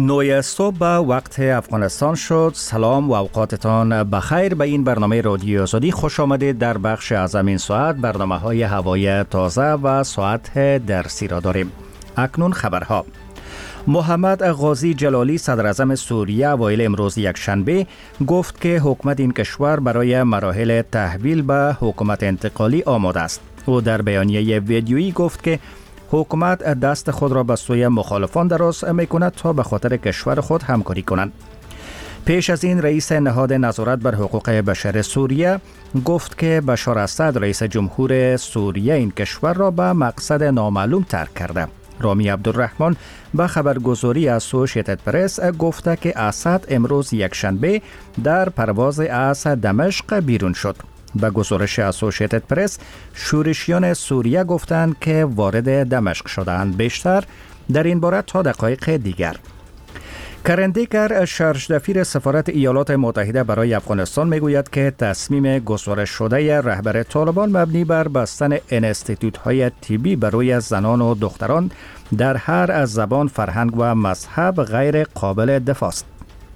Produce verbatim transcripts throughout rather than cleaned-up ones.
نوی صبح وقت افغانستان شد. سلام و اوقاتتان بخیر. به این برنامه رادیو آزادی خوش آمدید. در بخش از این ساعت برنامه های هوایی تازه و ساعت درسی را داریم. اکنون خبرها. محمد غازی جلالی صدر اعظم سوریه اوایل امروز یکشنبه گفت که حکومت این کشور برای مراحل تحویل به حکومت انتقالی آماده است. او در بیانیه ویدیویی گفت که حکومت دست خود را به سوی مخالفان دراز می‌کند تا به خاطر کشور خود همکاری کنند. پیش از این رئیس نهاد نظارت بر حقوق بشر سوریه گفت که بشار اسد رئیس جمهور سوریه این کشور را به مقصد نامعلوم ترک کرده. رامی عبدالرحمن به خبرگزاری اسوشیتد پرس گفته که اسد امروز یکشنبه در پرواز از دمشق بیرون شد. به گزارش اسوشیتد پرس شورشیان سوریه گفتند که وارد دمشق شدند. بیشتر در این باره تا دقایق دیگر. کرن دیگر شرجدفیر سفارت ایالات متحده برای افغانستان میگوید که تصمیم گزارش شده رهبر طالبان مبنی بر بستن انستیتوت‌های طبی برای زنان و دختران در هر از زبان، فرهنگ و مذهب غیر قابل دفاع است.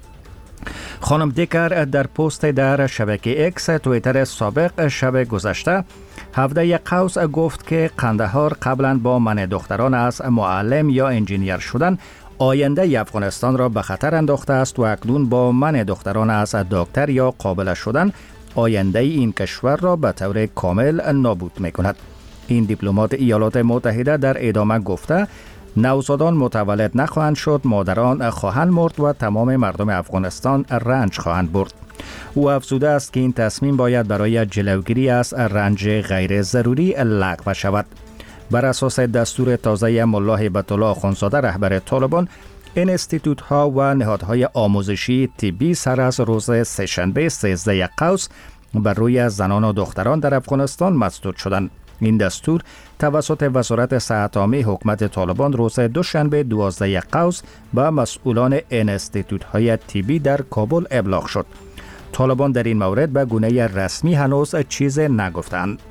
خانم دیگر در پست در شبکه اکس توییتر سابق شب گذشته هفده قوس گفت که قندهار قبلا با منع دختران از معلم یا انجینیر شدن آینده افغانستان را به خطر انداخته است و اکنون با منع دختران از دکتر یا قابل شدن آینده این کشور را به طور کامل نابود می کند. این دیپلمات ایالات متحده در ادامه گفته نوزادان متولد نخواهند شد، مادران خواهند مرد و تمام مردم افغانستان رنج خواهند برد. او افزوده است که این تصمیم باید برای جلوگیری از رنج غیر ضروری لغو شود. بر اساس دستور تازه ملا هیبت الله آخوندزاده رهبر طالبان، انستیتوت ها و نهادهای آموزشی طبی سر از روز سه‌شنبه سیزده قوس بر روی زنان و دختران در افغانستان مسدود شدند. این دستور توسط وزارت صحت عامه حکومت طالبان روز دوشنبه دوازده قوس به مسئولان انستیتوت های طبی در کابل ابلاغ شد. طالبان در این مورد به گونه رسمی هنوز چیز نگفتند.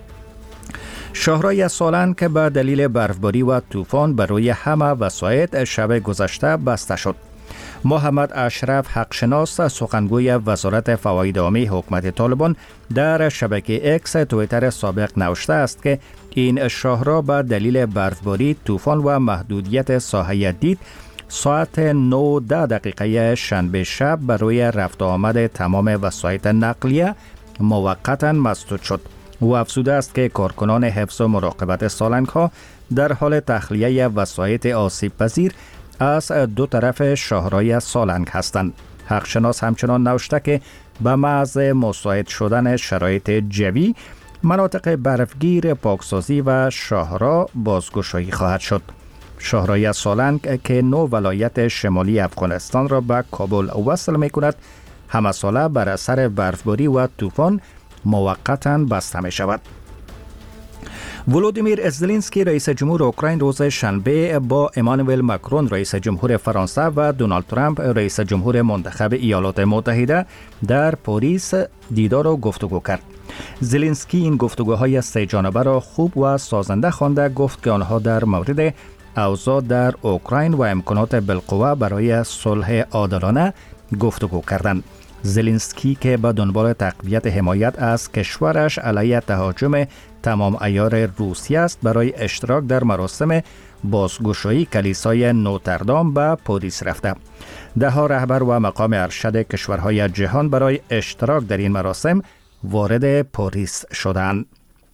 شاهراه سالنگ که به دلیل برفباری و طوفان بر روی همه وسایط شب گذشته بسته شد. محمد اشرف حقشناس سخنگوی وزارت فواید عامه حکومت طالبان در شبکه اکس توییتر سابق نوشته است که این شاهراه به دلیل برفباری، طوفان و محدودیت ساحه دید ساعت نه و ده دقیقه شنبه شب بر روی رفت و آمد تمام وسایط نقلیه موقتا مسدود شد. او افزوده است که کارکنان حفظ و مراقبت سالنگ ها در حال تخلیه وسایط آسیب پذیر از دو طرف شاهراه سالنگ هستند. حقشناس همچنان نوشته که به محض مساعد شدن شرایط جوی مناطق برفگیر پاکسازی و شاهراه بازگشایی خواهد شد. شاهراه سالنگ که نو ولایت شمالی افغانستان را به کابل وصل می کند همه ساله بر اثر برفباری و طوفان موقتا بسته می شود. ولودیمیر زلنسکی رئیس جمهور اوکراین روز شنبه با امانوئل ماکرون رئیس جمهور فرانسه و دونالد ترامپ رئیس جمهور منتخب ایالات متحده در پاریس دیدار و گفتگو کرد. زلنسکی این گفتگوهای سه جانبه را خوب و سازنده خوانده، گفت که آنها در مورد اوضاع در اوکراین و امکانات بالقوه برای صلح عادلانه گفتگو کردند. زلنسکی که به دنبال تقویت حمایت از کشورش علیه تهاجم تمام عیار روسیه است برای اشتراک در مراسم بازگشایی کلیسای نوتردام به پاریس رفته. ده ها رهبر و مقام ارشد کشورهای جهان برای اشتراک در این مراسم وارد پاریس شدند.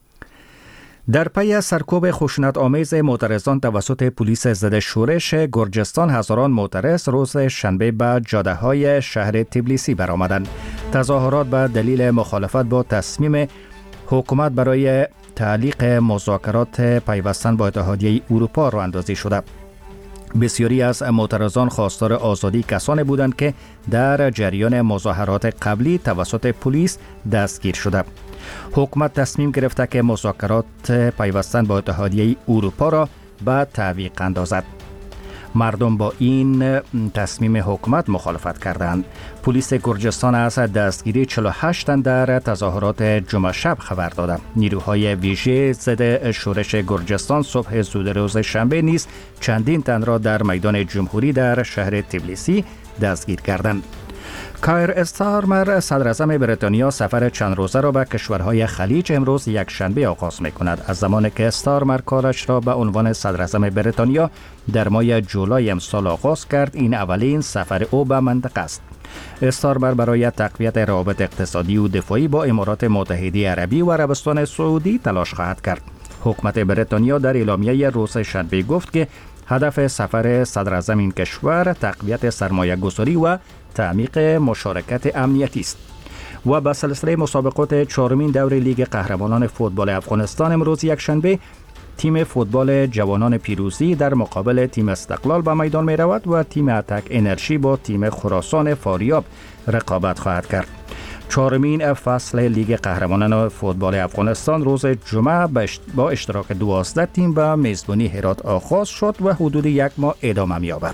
در پی سرکوب خشونت آمیز معترضان توسط پلیس ضد شورش گرجستان، هزاران معترض روز شنبه به جاده‌های شهر تبلیسی برآمدند. تظاهرات به دلیل مخالفت با تصمیم حکومت برای تعلیق مذاکرات پیوستن با اتحادیه اروپا راه اندازی شده. بسیاری از معترضان خواستار آزادی کسانی بودند که در جریان مظاهرات قبلی توسط پلیس دستگیر شده. حکومت تصمیم گرفته که مذاکرات پیوستن با اتحادیه اروپا را به تعویق اندازد. مردم با این تصمیم حکومت مخالفت کردند. پلیس گرجستان از دستگیری چهل و هشت تن در تظاهرات جمعه شب خبر داد. نیروهای ویژه ضد شورش گرجستان صبح زود روز شنبه نیز چندین تن را در میدان جمهوری در شهر تبلیسی دستگیر کردند. کایر استارمر صدر اعظم بریتانیا سفر چند روزه را به کشورهای خلیج امروز یک شنبه آغاز می کند. از زمانی که استارمر کارش را به عنوان صدر اعظم بریتانیا در ماه جولای امسال آغاز کرد، این اولین سفر او به منطقه است. استارمر برای تقویت روابط اقتصادی و دفاعی با امارات متحده عربی و عربستان سعودی تلاش خواهد کرد. حکومت بریتانیا در اعلامیه روز شنبه گفت که هدف سفر صدر اعظم این کشور تقویت سرمایه گذاری و تعمیق مشارکت امنیتی است. و به سلسله مسابقات چهارمین دور لیگ قهرمانان فوتبال افغانستان امروز یک شنبه تیم فوتبال جوانان پیروزی در مقابل تیم استقلال به میدان می رود و تیم اتک انرژی با تیم خراسان فاریاب رقابت خواهد کرد. چهارمین فصل لیگ قهرمانان فوتبال افغانستان روز جمعه با اشتراک دوازده تیم به میزبانی هرات آغاز شد و حدود یک ماه ادامه می‌یابد.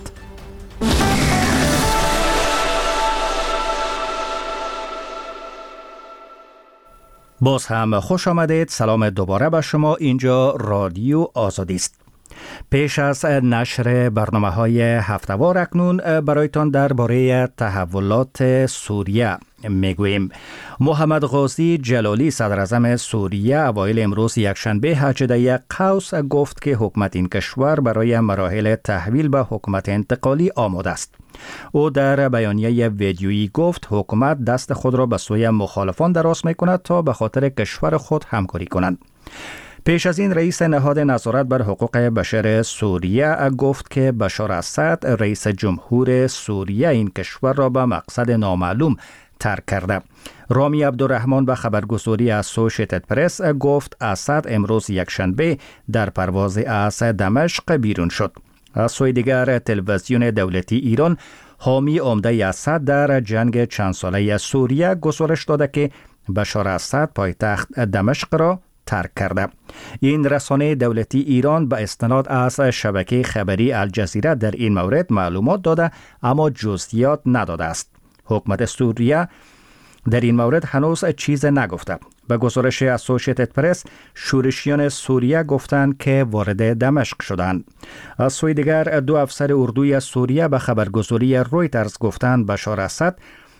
باز هم خوش آمدید. سلام دوباره به شما. اینجا رادیو آزادی است. پیش از نشر برنامه‌های هفته‌وار اکنون برایتان درباره تحولات سوریه میگوییم. محمد غازی جلالی صدر اعظم سوریه اوایل امروز یکشنبه هجده قوس گفت که حکومت این کشور برای مراحل تحویل به حکومت انتقالی آماده است. او در بیانیه ویدیویی گفت حکومت دست خود را به سوی مخالفان دراز می‌کند تا به خاطر کشور خود همکاری کنند. پیش از این رئیس نهاد نظارت بر حقوق بشر سوریه گفت که بشار اسد رئیس جمهور سوریه این کشور را به مقصد نامعلوم ترک کرده. رامی عبدالرحمن به خبرگزاری اسوشیتد پرس گفت اسد امروز یکشنبه در پرواز از دمشق بیرون شد. از سوی دیگر تلویزیون دولتی ایران حامی عمده اسد در جنگ چند ساله سوریه گزارش داده که بشار اسد پایتخت دمشق را ترک کرده. این رسانه دولتی ایران به استناد از شبکه خبری الجزیره در این مورد معلومات داده اما جزئیات نداده است. حکومت سوریه در این مورد هنوز چیز نگفته. به گزارش اسوشیتد پرس شورشیان سوریه گفتند که وارد دمشق شدند. از سوی دیگر دو افسر اردوی سوریه به خبرگزاری رویترز گفتند بشار اسد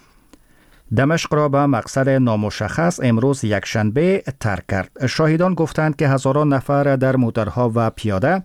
دمشق را به مقصد نامشخص امروز یکشنبه ترک کرد. شاهدان گفتند که هزاران نفر در موترها و پیاده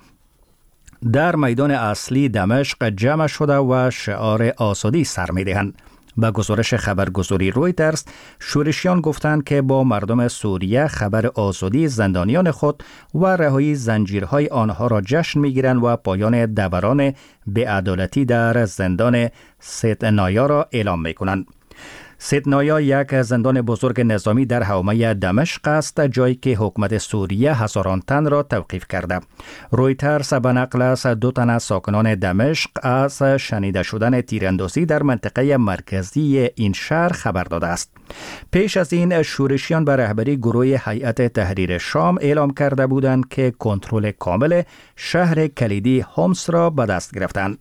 در میدان اصلی دمشق جمع شده و شعار آزادی سر می‌دهند. به گزارش خبرگزاری رویترز شورشیان گفتند که با مردم سوریه خبر آزادی زندانیان خود و رهایی زنجیرهای آنها را جشن می‌گیرند و پایان دوران بی‌عدالتی در زندان سیدنایا را اعلام می‌کنند. سیدنایا یک زندان بزرگ نظامی در حومه دمشق است، جایی که حکومت سوریه هزاران تن را توقیف کرده. رویترز به نقل از دو تن از ساکنان دمشق از شنیده شدن تیراندازی در منطقه مرکزی این شهر خبر داده است. پیش از این شورشیان به رهبری گروه هیئت تحریر شام اعلام کرده بودند که کنترل کامل شهر کلیدی هومس را به دست گرفتند.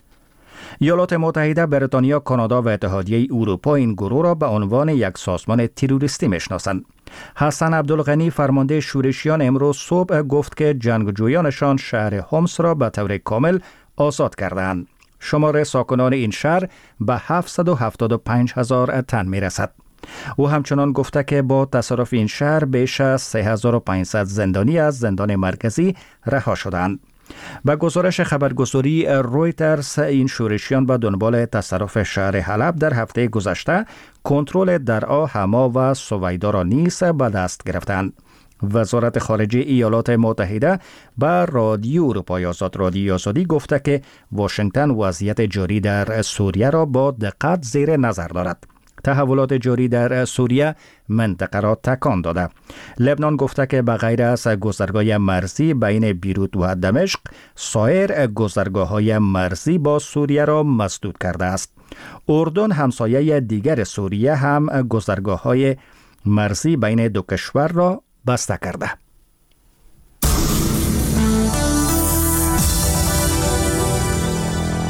ایالات متحده، بریتانیا، کانادا و اتحادیه اروپا این گروه را به عنوان یک سازمان تروریستی میشناسند. حسن عبدالغنی فرمانده شورشیان امروز صبح گفت که جنگجویانشان شهر هومس را به طور کامل آزاد کردند. شمار ساکنان این شهر به هفتصد و هفتاد و پنج هزار تن میرسد. او همچنان گفته که با تصرف این شهر بیش از سه هزار و پانصد زندانی از زندان مرکزی رها شدند. با گزارش خبرگزاری رویترز این شورشیان به دنبال تصرف شهر حلب در هفته گذشته کنترل درعا، حما و سویدا را نیز به دست گرفتند. وزارت خارجه ایالات متحده به رادیو اروپای آزاد رادیو آزادی گفته که واشنگتن وضعیت جاری در سوریه را با دقت زیر نظر دارد. تحولات جاری در سوریه منطقه را تکان داده. لبنان گفته که به غیر از گذرگاه مرزی بین بیروت و دمشق، سایر گذرگاه‌های مرزی با سوریه را مسدود کرده است. اردن همسایه دیگر سوریه هم گذرگاه‌های مرزی بین دو کشور را بسته کرده.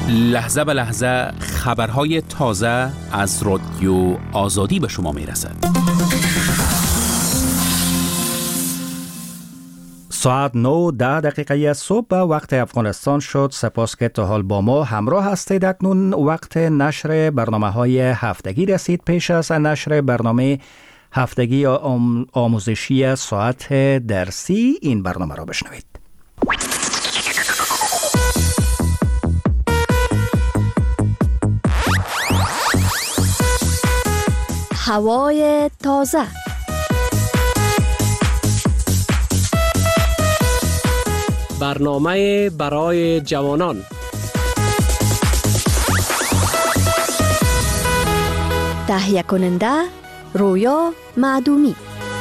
لحظه به لحظه خبرهای تازه از رادیو آزادی به شما میرسد. ساعت نه ده دقیقه صبح به وقت افغانستان شد. سپاس که تا حال با ما همراه هستید. اکنون وقت نشر برنامه های هفتگی رسید. پیش از نشر برنامه هفتگی آم آموزشی ساعت درسی این برنامه را بشنوید. هوای تازه. برنامه برای جوانان. تهیه کننده رویا معدومی.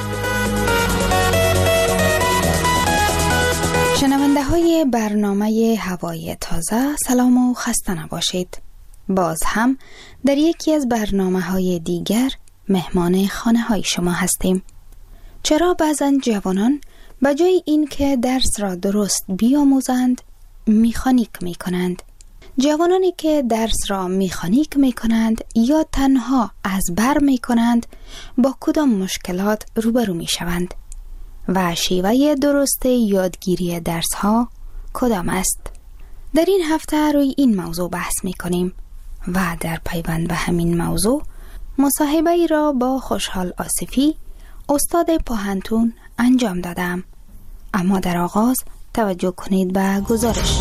شنونده های برنامه هوای تازه، سلام و خسته نباشید. باز هم در یکی از برنامه های دیگر مهمان خانه های شما هستیم. چرا بعضن جوانان به جای این که درس را درست بیاموزند میخانیک می کنند؟ جوانانی که درس را میخانیک می کنند یا تنها از بر می کنند با کدام مشکلات روبرو می شوند؟ و شیوه درست یادگیری درس ها کدام است؟ در این هفته روی این موضوع بحث می کنیم و در پیوند به همین موضوع مصاحبه ای را با خوشحال آصفی استاد پاهنتون انجام دادم. اما در آغاز توجه کنید به گزارش.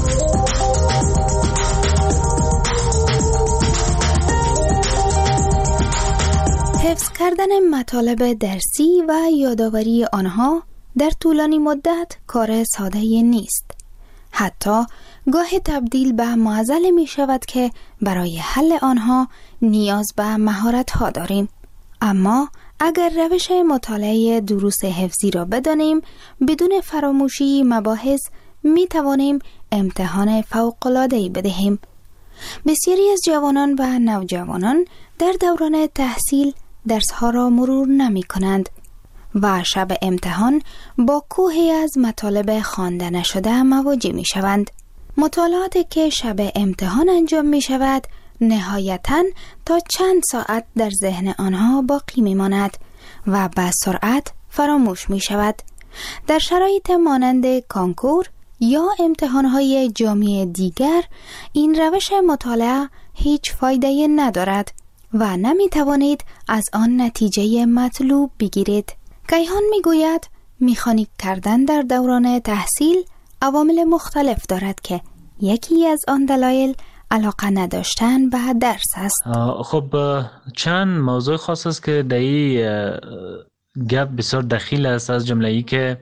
حفظ کردن مطالب درسی و یادآوری آنها در طولانی مدت کار ساده نیست. حتی گاه تبدیل به معضل می شود که برای حل آنها نیاز به مهارت ها داریم. اما اگر روش مطالعه دروس حفظی را بدانیم، بدون فراموشی مباحث می توانیم امتحان فوق‌العاده‌ای بدهیم. بسیاری از جوانان و نوجوانان در دوران تحصیل درس‌ها را مرور نمی کنند و شب امتحان با کوهی از مطالب خوانده نشده مواجه می شوند. مطالعاتی که شب امتحان انجام می شود نهایتاً تا چند ساعت در ذهن آنها باقی می ماند و به سرعت فراموش می شود. در شرایط مانند کانکور یا امتحانهای جامعه دیگر این روش مطالعه هیچ فایده ندارد و نمی توانید از آن نتیجه مطلوب بگیرید. کیهان می گوید میخانیک کردن در دوران تحصیل عوامل مختلف دارد که یکی از آن دلایل علاقه نداشتن به درس است. خب چند موضوع خاص است که در این گپ بسیار دخیل است، از جمله ای که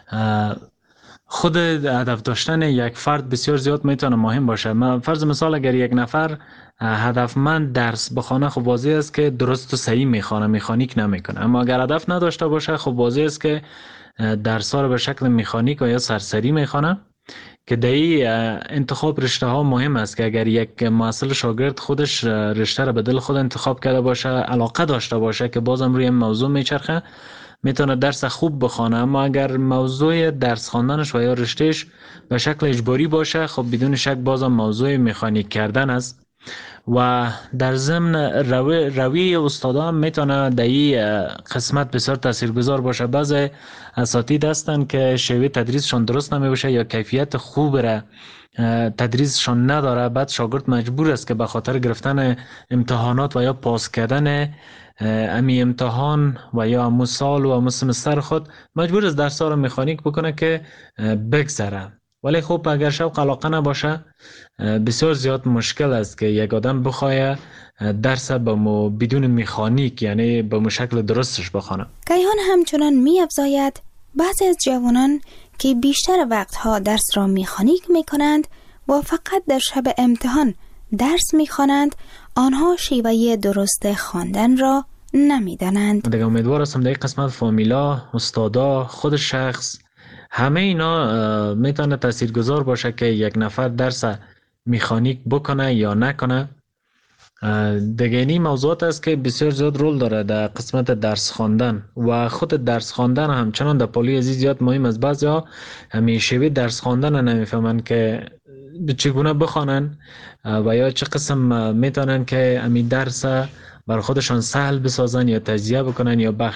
خود هدف داشتن یک فرد بسیار زیاد میتونه مهم باشه. من فرض مثال اگر یک نفر هدفمند درس بخونه، خب واضح است که درست و صحیح میخونه، میخانیک نمیکنه. اما اگر هدف نداشته باشه، خب واضح است که درس ها رو به شکل میخانیک و یا سرسری میخونه، که در این انتخاب رشته ها مهم است که اگر یک محصل شاگرد خودش رشته رو به دل خود انتخاب کرده باشه، علاقه داشته باشه که بازم روی موضوع میچرخه، میتونه درس خوب بخونه. اما اگر موضوع درس خواندنش و یا رشتهش به شکل اجباری باشه، خب بدون شک بازم موضوع مکانیک کردن است. و در ضمن روی روی استادا هم میتونه در این قسمت بسیار تاثیرگذار باشه. بعضی اساتید هستن که شیوه تدریسشون درست نمیشه یا کیفیت خوب را تدریسشون نداره، بعد شاگرد مجبور است که به خاطر گرفتن امتحانات و یا پاس کردن امی امتحان و یا امو سال و امو سمستر خود مجبور است درس ها رو مکانیک بکنه که بگذره. ولی خب اگر شوق علاقه نباشه، بسیار زیاد مشکل است که یک آدم بخواه درس با مو بدون مکانیک، یعنی با مو شکل درستش بخونه. کیهان همچنان می افزاید بعضی از جوانان که بیشتر وقتها درس را مکانیک می کنند و فقط در شب امتحان درس می خوانند، آنها شیوه درست خواندن را نمی دانند. دیگه امیدوار هستم در این قسمت فامیلا، استادا، خود شخص، همه اینا میتونه تاثیرگذار باشه که یک نفر درس مکانیک بکنه یا نکنه. دیگه این موضوعات است که بسیار زیاد رول داره در قسمت درس خواندن و خود درس خواندن همچنان در پالی عزیز زیاد مهم است. بعضیا همیشه درس خواندن نمیفهمن که چگونه بخوانن و یا چه قسم میتونن که امی درس بر خودشان سهل بسازن یا تجزیه بکنن یا بخش